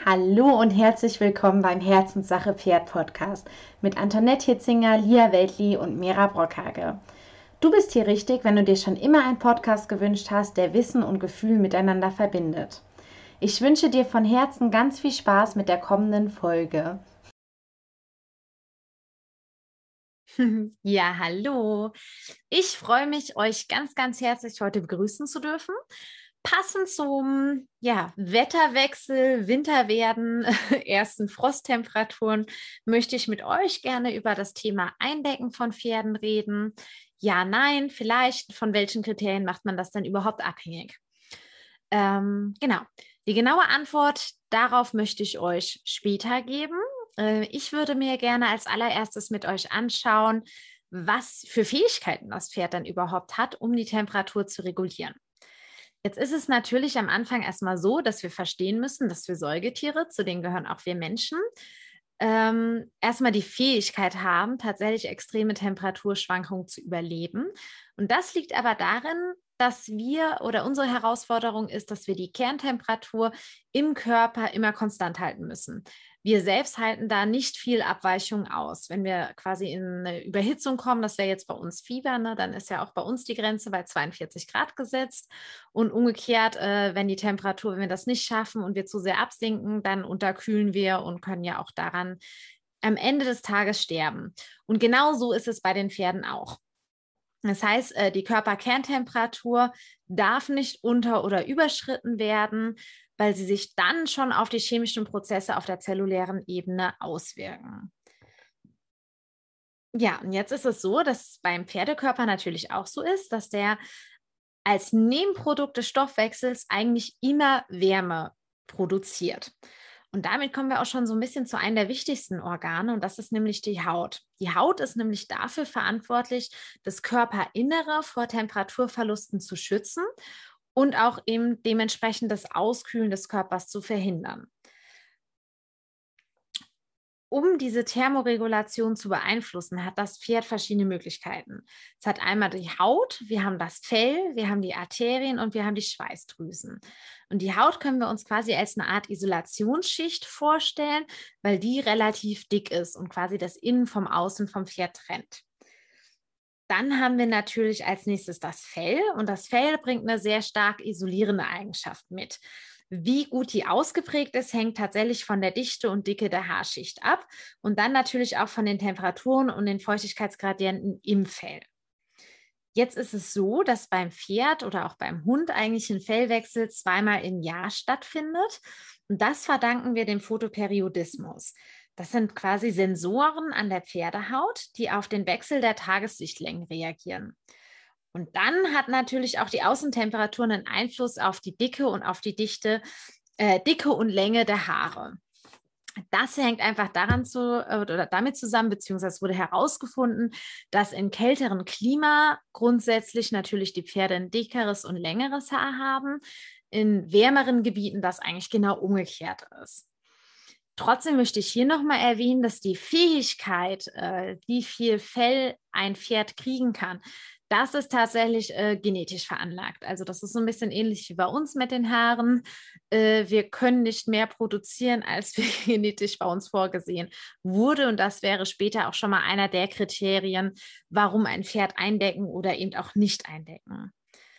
Hallo und herzlich willkommen beim Herzenssache Pferd Podcast mit Antoinette Hitzinger, Lia Weltli und Mira Brockhage. Du bist hier richtig, wenn du dir schon immer einen Podcast gewünscht hast, der Wissen und Gefühl miteinander verbindet. Ich wünsche dir von Herzen ganz viel Spaß mit der kommenden Folge. Ja, hallo. Ich freue mich, euch ganz herzlich heute begrüßen zu dürfen. Passend zum Wetterwechsel, Winterwerden, ersten Frosttemperaturen möchte ich mit euch gerne über das Thema Eindecken von Pferden reden. Ja, nein, vielleicht. Von welchen Kriterien macht man das denn überhaupt abhängig? Genau. Die genaue Antwort darauf möchte ich euch später geben. Ich würde mir gerne als allererstes mit euch anschauen, was für Fähigkeiten das Pferd dann überhaupt hat, um die Temperatur zu regulieren. Jetzt ist es natürlich am Anfang erstmal so, dass wir verstehen müssen, dass wir Säugetiere, zu denen gehören auch wir Menschen, erstmal die Fähigkeit haben, tatsächlich extreme Temperaturschwankungen zu überleben. Und das liegt aber darin, dass wir oder unsere Herausforderung ist, dass wir die Kerntemperatur im Körper immer konstant halten müssen. Wir selbst halten da nicht viel Abweichung aus. Wenn wir quasi in eine Überhitzung kommen, das wäre jetzt bei uns Fieber, ne, dann ist ja auch bei uns die Grenze bei 42 Grad gesetzt. Und umgekehrt, wenn wir das nicht schaffen und wir zu sehr absinken, dann unterkühlen wir und können ja auch daran am Ende des Tages sterben. Und genau so ist es bei den Pferden auch. Das heißt, die Körperkerntemperatur darf nicht unter- oder überschritten werden, weil sie sich dann schon auf die chemischen Prozesse auf der zellulären Ebene auswirken. Ja, und jetzt ist es so, dass beim Pferdekörper natürlich auch so ist, dass der als Nebenprodukt des Stoffwechsels eigentlich immer Wärme produziert. Und damit kommen wir auch schon so ein bisschen zu einem der wichtigsten Organe, und das ist nämlich die Haut. Die Haut ist nämlich dafür verantwortlich, das Körperinnere vor Temperaturverlusten zu schützen und auch eben dementsprechend das Auskühlen des Körpers zu verhindern. Um diese Thermoregulation zu beeinflussen, hat das Pferd verschiedene Möglichkeiten. Es hat einmal die Haut, wir haben das Fell, wir haben die Arterien und wir haben die Schweißdrüsen. Und die Haut können wir uns quasi als eine Art Isolationsschicht vorstellen, weil die relativ dick ist und quasi das Innen vom Außen vom Pferd trennt. Dann haben wir natürlich als nächstes das Fell, und das Fell bringt eine sehr stark isolierende Eigenschaft mit. Wie gut die ausgeprägt ist, hängt tatsächlich von der Dichte und Dicke der Haarschicht ab und dann natürlich auch von den Temperaturen und den Feuchtigkeitsgradienten im Fell. Jetzt ist es so, dass beim Pferd oder auch beim Hund eigentlich ein Fellwechsel zweimal im Jahr stattfindet. Und das verdanken wir dem Photoperiodismus. Das sind quasi Sensoren an der Pferdehaut, die auf den Wechsel der Tageslichtlängen reagieren. Und dann hat natürlich auch die Außentemperatur einen Einfluss auf die Dicke und auf die Dicke und Länge der Haare. Das hängt einfach oder damit zusammen, beziehungsweise wurde herausgefunden, dass in kälteren Klima grundsätzlich natürlich die Pferde ein dickeres und längeres Haar haben, in wärmeren Gebieten das eigentlich genau umgekehrt ist. Trotzdem möchte ich hier nochmal erwähnen, dass die Fähigkeit, wie viel Fell ein Pferd kriegen kann, das ist tatsächlich genetisch veranlagt. Also das ist so ein bisschen ähnlich wie bei uns mit den Haaren. Wir können nicht mehr produzieren, als wir genetisch bei uns vorgesehen wurde. Und das wäre später auch schon mal einer der Kriterien, warum ein Pferd eindecken oder eben auch nicht eindecken.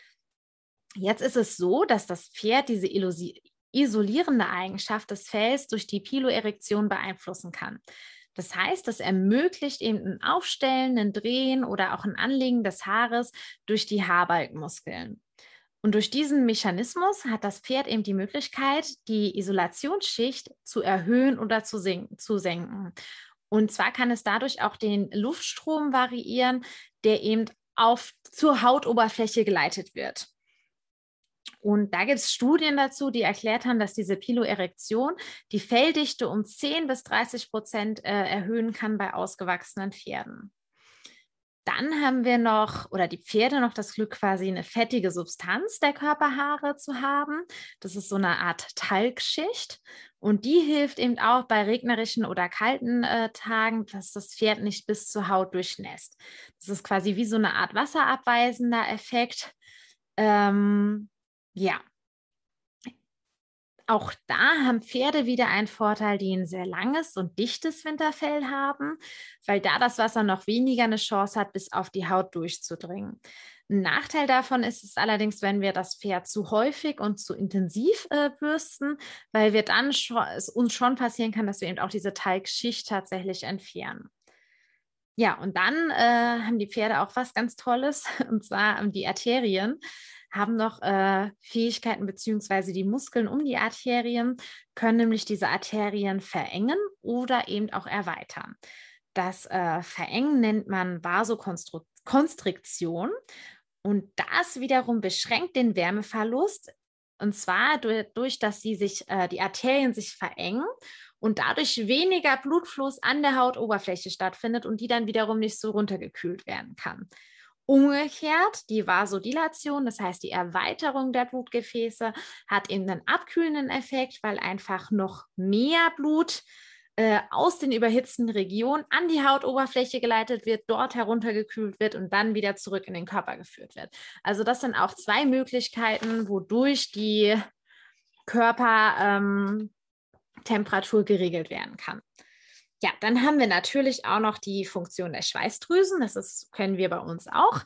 Jetzt ist es so, dass das Pferd diese isolierende Eigenschaft des Fells durch die Piloerektion beeinflussen kann. Das heißt, das ermöglicht eben ein Aufstellen, ein Drehen oder auch ein Anlegen des Haares durch die Haarbalkmuskeln. Und durch diesen Mechanismus hat das Pferd eben die Möglichkeit, die Isolationsschicht zu erhöhen oder zu senken. Und zwar kann es dadurch auch den Luftstrom variieren, der eben zur Hautoberfläche geleitet wird. Und da gibt es Studien dazu, die erklärt haben, dass diese Piloerektion die Felldichte um 10-30% erhöhen kann bei ausgewachsenen Pferden. Dann haben wir die Pferde noch das Glück, quasi eine fettige Substanz der Körperhaare zu haben. Das ist so eine Art Talgschicht. Und die hilft eben auch bei regnerischen oder kalten Tagen, dass das Pferd nicht bis zur Haut durchnässt. Das ist quasi wie so eine Art wasserabweisender Effekt. Ja, Auch da haben Pferde wieder einen Vorteil, die ein sehr langes und dichtes Winterfell haben, weil da das Wasser noch weniger eine Chance hat, bis auf die Haut durchzudringen. Ein Nachteil davon ist es allerdings, wenn wir das Pferd zu häufig und zu intensiv bürsten, weil wir dann es uns schon passieren kann, dass wir eben auch diese Talgschicht tatsächlich entfernen. Ja, und dann haben die Pferde auch was ganz Tolles, und zwar die Arterien haben noch Fähigkeiten, beziehungsweise die Muskeln um die Arterien können nämlich diese Arterien verengen oder eben auch erweitern. Das Verengen nennt man Vasokonstriktion und das wiederum beschränkt den Wärmeverlust, und zwar durch dass die Arterien sich verengen und dadurch weniger Blutfluss an der Hautoberfläche stattfindet und die dann wiederum nicht so runtergekühlt werden kann. Umgekehrt, die Vasodilation, das heißt die Erweiterung der Blutgefäße, hat eben einen abkühlenden Effekt, weil einfach noch mehr Blut aus den überhitzten Regionen an die Hautoberfläche geleitet wird, dort heruntergekühlt wird und dann wieder zurück in den Körper geführt wird. Also das sind auch zwei Möglichkeiten, wodurch die Körpertemperatur geregelt werden kann. Ja, dann haben wir natürlich auch noch die Funktion der Schweißdrüsen. Können wir bei uns auch.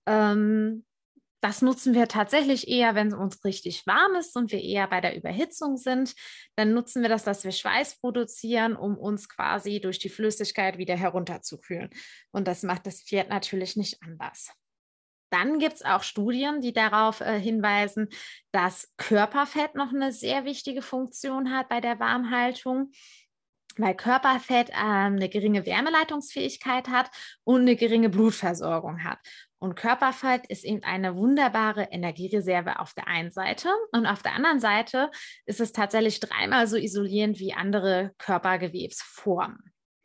Das nutzen wir tatsächlich eher, wenn es uns richtig warm ist und wir eher bei der Überhitzung sind. Dann nutzen wir das, dass wir Schweiß produzieren, um uns quasi durch die Flüssigkeit wieder herunterzukühlen. Und das macht das Pferd natürlich nicht anders. Dann gibt es auch Studien, die darauf hinweisen, dass Körperfett noch eine sehr wichtige Funktion hat bei der Warmhaltung, weil Körperfett eine geringe Wärmeleitungsfähigkeit hat und eine geringe Blutversorgung hat. Und Körperfett ist eben eine wunderbare Energiereserve auf der einen Seite und auf der anderen Seite ist es tatsächlich 3-mal so isolierend wie andere Körpergewebsformen.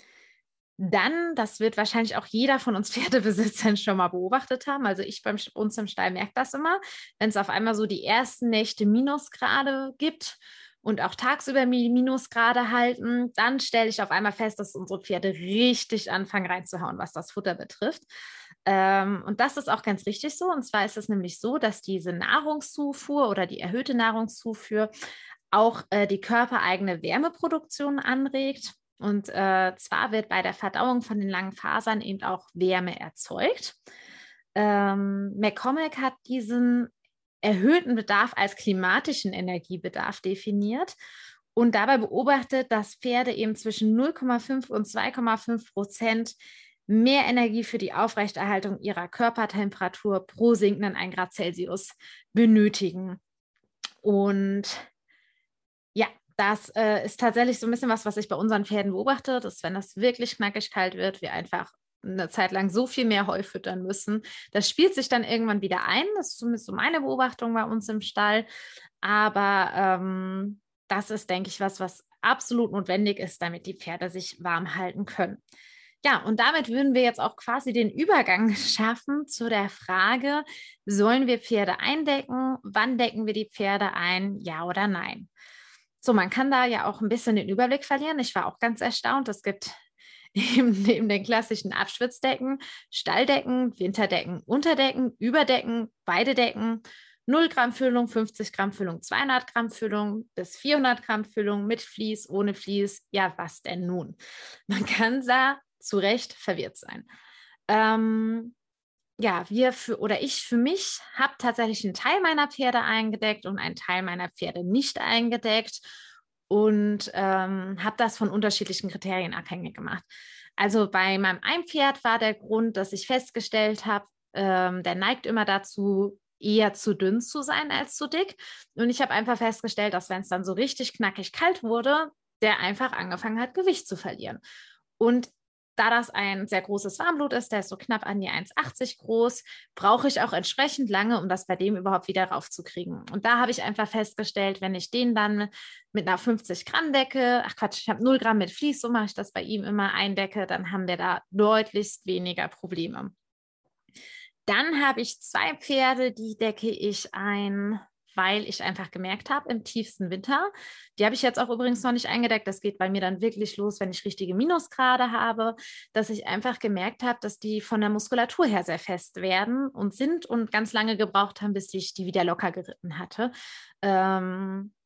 Dann, das wird wahrscheinlich auch jeder von uns Pferdebesitzern schon mal beobachtet haben, also ich bei uns im Stall merke das immer, wenn es auf einmal so die ersten Nächte Minusgrade gibt und auch tagsüber Minusgrade halten, dann stelle ich auf einmal fest, dass unsere Pferde richtig anfangen reinzuhauen, was das Futter betrifft. Und das ist auch ganz richtig so. Und zwar ist es nämlich so, dass diese Nahrungszufuhr oder die erhöhte Nahrungszufuhr auch die körpereigene Wärmeproduktion anregt. Und zwar wird bei der Verdauung von den langen Fasern eben auch Wärme erzeugt. McCormick hat diesen erhöhten Bedarf als klimatischen Energiebedarf definiert und dabei beobachtet, dass Pferde eben zwischen 0,5 und 2,5% mehr Energie für die Aufrechterhaltung ihrer Körpertemperatur pro sinkenden 1 Grad Celsius benötigen. Und ja, das ist tatsächlich so ein bisschen was ich bei unseren Pferden beobachte, dass wenn das wirklich knackig kalt wird, wir einfach eine Zeit lang so viel mehr Heu füttern müssen. Das spielt sich dann irgendwann wieder ein. Das ist zumindest so meine Beobachtung bei uns im Stall. Aber das ist, denke ich, was absolut notwendig ist, damit die Pferde sich warm halten können. Ja, und damit würden wir jetzt auch quasi den Übergang schaffen zu der Frage, sollen wir Pferde eindecken? Wann decken wir die Pferde ein? Ja oder nein? So, man kann da ja auch ein bisschen den Überblick verlieren. Ich war auch ganz erstaunt. Es gibt neben den klassischen Abschwitzdecken, Stalldecken, Winterdecken, Unterdecken, Überdecken, beide Decken, 0 Gramm Füllung, 50 Gramm Füllung, 200 Gramm Füllung bis 400 Gramm Füllung mit Vlies, ohne Vlies. Ja, was denn nun? Man kann da zu Recht verwirrt sein. Ja, ich für mich habe tatsächlich einen Teil meiner Pferde eingedeckt und einen Teil meiner Pferde nicht eingedeckt und habe das von unterschiedlichen Kriterien abhängig gemacht. Also bei meinem einen Pferd war der Grund, dass ich festgestellt habe, der neigt immer dazu, eher zu dünn zu sein als zu dick. Und ich habe einfach festgestellt, dass wenn es dann so richtig knackig kalt wurde, der einfach angefangen hat, Gewicht zu verlieren. Und da das ein sehr großes Warmblut ist, der ist so knapp an die 1,80 groß, brauche ich auch entsprechend lange, um das bei dem überhaupt wieder raufzukriegen. Und da habe ich einfach festgestellt, wenn ich den dann mit einer 50 Gramm Decke, ich habe 0 Gramm mit Vlies, so mache ich das bei ihm immer eindecke, dann haben wir da deutlichst weniger Probleme. Dann habe ich 2 Pferde, die decke ich ein, weil ich einfach gemerkt habe, im tiefsten Winter, die habe ich jetzt auch übrigens noch nicht eingedeckt, das geht bei mir dann wirklich los, wenn ich richtige Minusgrade habe, dass ich einfach gemerkt habe, dass die von der Muskulatur her sehr fest werden und sind und ganz lange gebraucht haben, bis ich die wieder locker geritten hatte.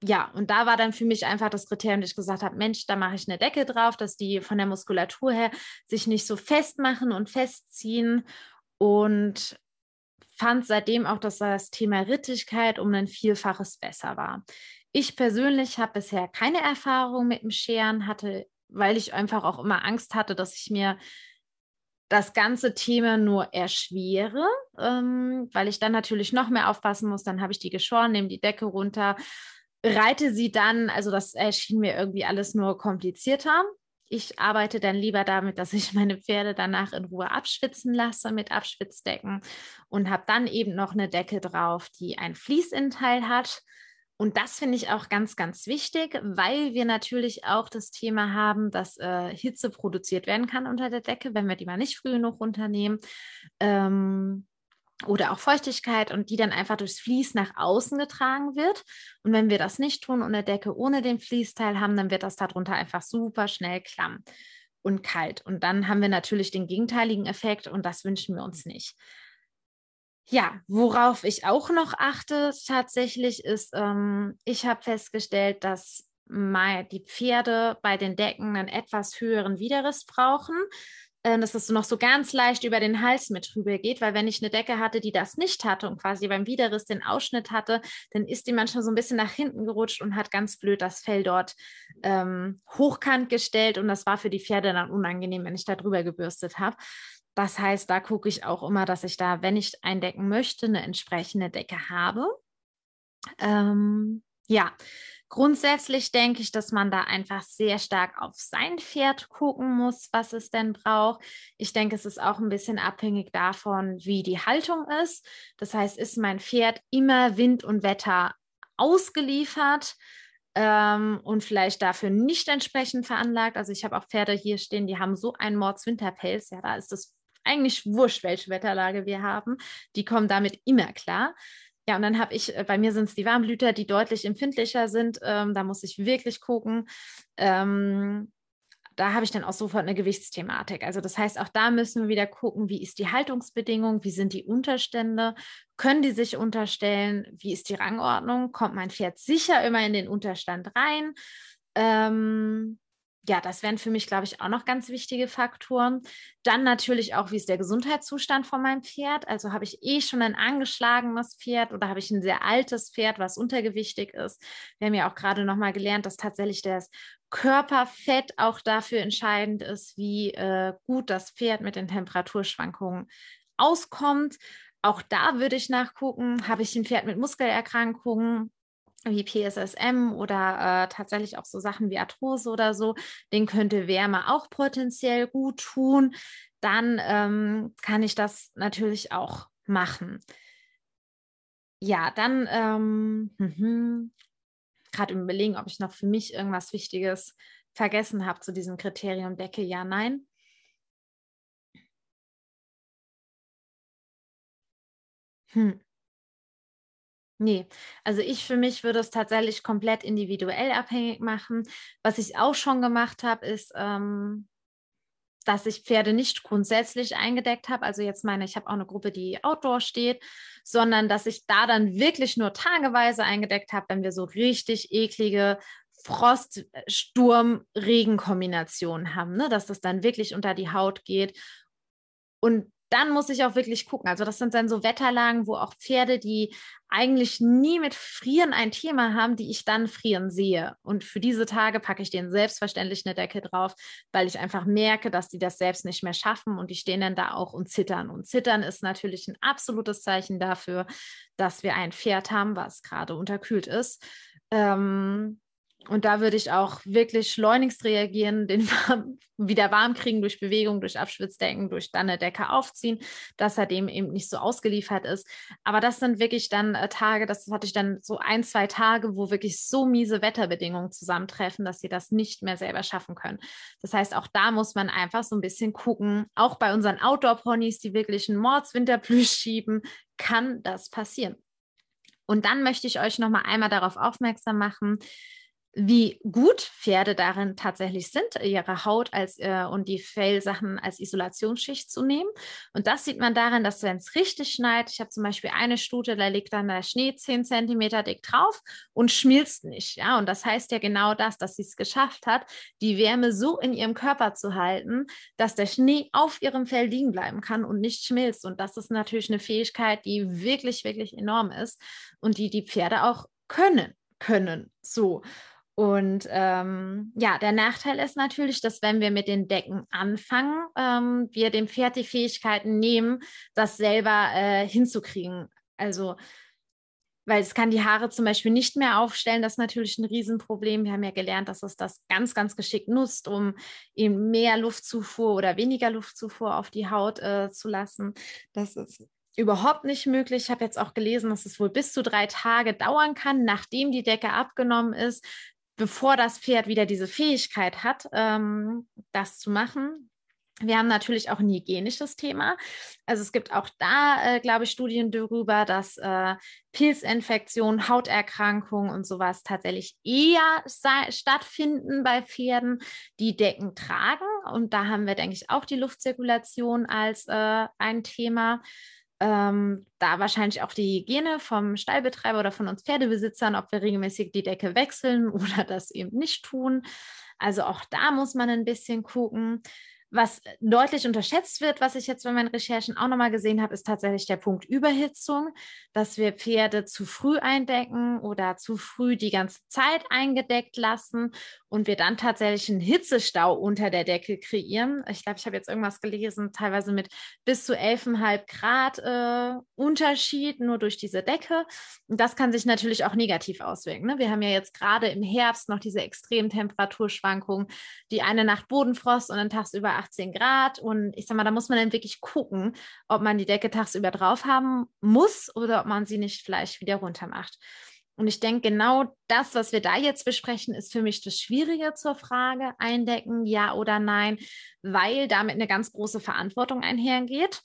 Ja, und da war dann für mich einfach das Kriterium, dass ich gesagt habe, Mensch, da mache ich eine Decke drauf, dass die von der Muskulatur her sich nicht so festmachen und festziehen, und fand seitdem auch, dass das Thema Rittigkeit um ein Vielfaches besser war. Ich persönlich habe bisher keine Erfahrung mit dem Scheren, weil ich einfach auch immer Angst hatte, dass ich mir das ganze Thema nur erschwere, weil ich dann natürlich noch mehr aufpassen muss. Dann habe ich die geschoren, nehme die Decke runter, reite sie dann. Also das erschien mir irgendwie alles nur komplizierter. Ich arbeite dann lieber damit, dass ich meine Pferde danach in Ruhe abschwitzen lasse mit Abschwitzdecken und habe dann eben noch eine Decke drauf, die ein Fließinteil hat. Und das finde ich auch ganz, ganz wichtig, weil wir natürlich auch das Thema haben, dass Hitze produziert werden kann unter der Decke, wenn wir die mal nicht früh genug runternehmen. Oder auch Feuchtigkeit, und die dann einfach durchs Vlies nach außen getragen wird. Und wenn wir das nicht tun und eine Decke ohne den Fließteil haben, dann wird das darunter einfach super schnell klamm und kalt. Und dann haben wir natürlich den gegenteiligen Effekt, und das wünschen wir uns nicht. Ja, worauf ich auch noch achte tatsächlich ist, ich habe festgestellt, dass die Pferde bei den Decken einen etwas höheren Widerriss brauchen, dass es noch so ganz leicht über den Hals mit rüber geht, weil wenn ich eine Decke hatte, die das nicht hatte und quasi beim Widerriss den Ausschnitt hatte, dann ist die manchmal so ein bisschen nach hinten gerutscht und hat ganz blöd das Fell dort hochkant gestellt, und das war für die Pferde dann unangenehm, wenn ich da drüber gebürstet habe. Das heißt, da gucke ich auch immer, dass ich da, wenn ich eindecken möchte, eine entsprechende Decke habe. Ja, grundsätzlich denke ich, dass man da einfach sehr stark auf sein Pferd gucken muss, was es denn braucht. Ich denke, es ist auch ein bisschen abhängig davon, wie die Haltung ist. Das heißt, ist mein Pferd immer Wind und Wetter ausgeliefert und vielleicht dafür nicht entsprechend veranlagt. Also ich habe auch Pferde hier stehen, die haben so einen Mordswinterpelz. Ja, da ist es eigentlich wurscht, welche Wetterlage wir haben. Die kommen damit immer klar. Ja, und dann habe ich, bei mir sind es die Warmblüter, die deutlich empfindlicher sind. Da muss ich wirklich gucken. Da habe ich dann auch sofort eine Gewichtsthematik. Also das heißt, auch da müssen wir wieder gucken, wie ist die Haltungsbedingung, wie sind die Unterstände, können die sich unterstellen, wie ist die Rangordnung, kommt mein Pferd sicher immer in den Unterstand rein. Ja, das wären für mich, glaube ich, auch noch ganz wichtige Faktoren. Dann natürlich auch, wie ist der Gesundheitszustand von meinem Pferd? Also habe ich schon ein angeschlagenes Pferd oder habe ich ein sehr altes Pferd, was untergewichtig ist? Wir haben ja auch gerade noch mal gelernt, dass tatsächlich das Körperfett auch dafür entscheidend ist, wie gut das Pferd mit den Temperaturschwankungen auskommt. Auch da würde ich nachgucken, habe ich ein Pferd mit Muskelerkrankungen wie PSSM oder tatsächlich auch so Sachen wie Arthrose oder so, den könnte Wärme auch potenziell gut tun, dann kann ich das natürlich auch machen. Ja, dann gerade überlegen, ob ich noch für mich irgendwas Wichtiges vergessen habe zu diesem Kriterium Decke, ja, nein. Nee, also ich für mich würde es tatsächlich komplett individuell abhängig machen. Was ich auch schon gemacht habe, ist, dass ich Pferde nicht grundsätzlich eingedeckt habe. Also jetzt ich habe auch eine Gruppe, die Outdoor steht, sondern dass ich da dann wirklich nur tageweise eingedeckt habe, wenn wir so richtig eklige Frost-Sturm-Regen-Kombinationen haben, ne? Dass das dann wirklich unter die Haut geht. Und dann muss ich auch wirklich gucken. Also das sind dann so Wetterlagen, wo auch Pferde, die eigentlich nie mit Frieren ein Thema haben, die ich dann frieren sehe. Und für diese Tage packe ich denen selbstverständlich eine Decke drauf, weil ich einfach merke, dass die das selbst nicht mehr schaffen, und die stehen dann da auch und zittern. Und zittern ist natürlich ein absolutes Zeichen dafür, dass wir ein Pferd haben, was gerade unterkühlt ist. Und da würde ich auch wirklich schleunigst reagieren, den wieder warm kriegen durch Bewegung, durch Abschwitzdecken, durch dann eine Decke aufziehen, dass er dem eben nicht so ausgeliefert ist. Aber das sind wirklich dann Tage, das hatte ich dann so 1, 2 Tage, wo wirklich so miese Wetterbedingungen zusammentreffen, dass sie das nicht mehr selber schaffen können. Das heißt, auch da muss man einfach so ein bisschen gucken, auch bei unseren Outdoor-Ponys, die wirklich einen Mordswinterplüsch schieben, kann das passieren. Und dann möchte ich euch noch mal einmal darauf aufmerksam machen, wie gut Pferde darin tatsächlich sind, ihre Haut und die Fellsachen als Isolationsschicht zu nehmen. Und das sieht man daran, dass wenn es richtig schneit, ich habe zum Beispiel eine Stute, da liegt dann der Schnee 10 Zentimeter dick drauf und schmilzt nicht. Ja? Und das heißt ja genau das, dass sie es geschafft hat, die Wärme so in ihrem Körper zu halten, dass der Schnee auf ihrem Fell liegen bleiben kann und nicht schmilzt. Und das ist natürlich eine Fähigkeit, die wirklich, wirklich enorm ist und die Pferde auch können. So. Und ja, der Nachteil ist natürlich, dass wenn wir mit den Decken anfangen, wir dem Pferd die Fähigkeiten nehmen, das selber hinzukriegen. Also, weil es kann die Haare zum Beispiel nicht mehr aufstellen, das ist natürlich ein Riesenproblem. Wir haben ja gelernt, dass es das ganz, ganz geschickt nutzt, um eben mehr Luftzufuhr oder weniger Luftzufuhr auf die Haut zu lassen. Das ist überhaupt nicht möglich. Ich habe jetzt auch gelesen, dass es wohl bis zu 3 Tage dauern kann, nachdem die Decke abgenommen ist, bevor das Pferd wieder diese Fähigkeit hat, das zu machen. Wir haben natürlich auch ein hygienisches Thema. Also es gibt auch da, glaube ich, Studien darüber, dass Pilzinfektionen, Hauterkrankungen und sowas tatsächlich eher stattfinden bei Pferden, die Decken tragen. Und da haben wir, denke ich, auch die Luftzirkulation als ein Thema. Da wahrscheinlich auch die Hygiene vom Stallbetreiber oder von uns Pferdebesitzern, ob wir regelmäßig die Decke wechseln oder das eben nicht tun. Also auch da muss man ein bisschen gucken. Was deutlich unterschätzt wird, was ich jetzt bei meinen Recherchen auch nochmal gesehen habe, ist tatsächlich der Punkt Überhitzung, dass wir Pferde zu früh eindecken oder zu früh die ganze Zeit eingedeckt lassen und wir dann tatsächlich einen Hitzestau unter der Decke kreieren. Ich glaube, ich habe jetzt irgendwas gelesen, teilweise mit bis zu 11,5 Grad Unterschied nur durch diese Decke. Und das kann sich natürlich auch negativ auswirken. Ne? Wir haben ja jetzt gerade im Herbst noch diese extremen Temperaturschwankungen, die eine Nacht Bodenfrost und dann tagsüber 18 Grad. Und ich sag mal, da muss man dann wirklich gucken, ob man die Decke tagsüber drauf haben muss oder ob man sie nicht vielleicht wieder runter macht. Und ich denke, genau das, was wir da jetzt besprechen, ist für mich das Schwierige zur Frage, eindecken, ja oder nein, weil damit eine ganz große Verantwortung einhergeht.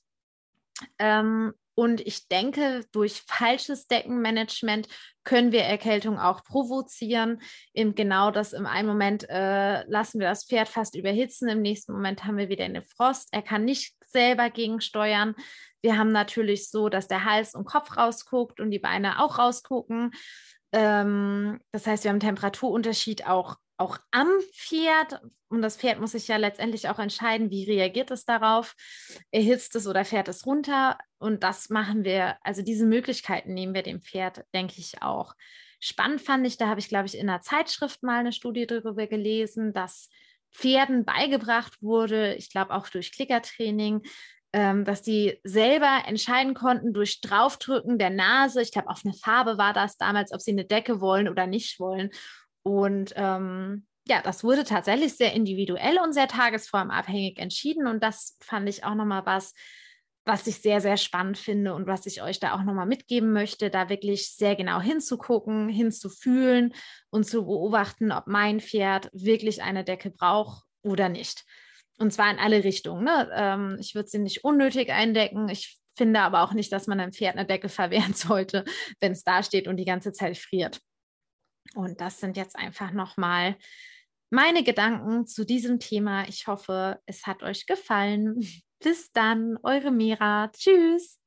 Und ich denke, durch falsches Deckenmanagement können wir Erkältung auch provozieren. Eben genau das im einen Moment lassen wir das Pferd fast überhitzen, im nächsten Moment haben wir wieder eine Frost. Er kann nicht selber gegensteuern. Wir haben natürlich so, dass der Hals und Kopf rausguckt und die Beine auch rausgucken. Das heißt, wir haben einen Temperaturunterschied auch am Pferd. Und das Pferd muss sich ja letztendlich auch entscheiden, wie reagiert es darauf. Erhitzt es oder fährt es runter? Und das machen wir, also diese Möglichkeiten nehmen wir dem Pferd, denke ich, auch. Spannend fand ich, da habe ich, glaube ich, in einer Zeitschrift mal eine Studie darüber gelesen, dass Pferden beigebracht wurde, ich glaube auch durch Klickertraining, dass die selber entscheiden konnten durch Draufdrücken der Nase, ich glaube auf eine Farbe war das damals, ob sie eine Decke wollen oder nicht wollen. Und ja, das wurde tatsächlich sehr individuell und sehr tagesformabhängig entschieden. Und das fand ich auch nochmal was ich sehr, sehr spannend finde und was ich euch da auch nochmal mitgeben möchte, da wirklich sehr genau hinzugucken, hinzufühlen und zu beobachten, ob mein Pferd wirklich eine Decke braucht oder nicht. Und zwar in alle Richtungen. Ne? Ich würde sie nicht unnötig eindecken. Ich finde aber auch nicht, dass man einem Pferd eine Decke verwehren sollte, wenn es da steht und die ganze Zeit friert. Und das sind jetzt einfach nochmal meine Gedanken zu diesem Thema. Ich hoffe, es hat euch gefallen. Bis dann, eure Mira. Tschüss.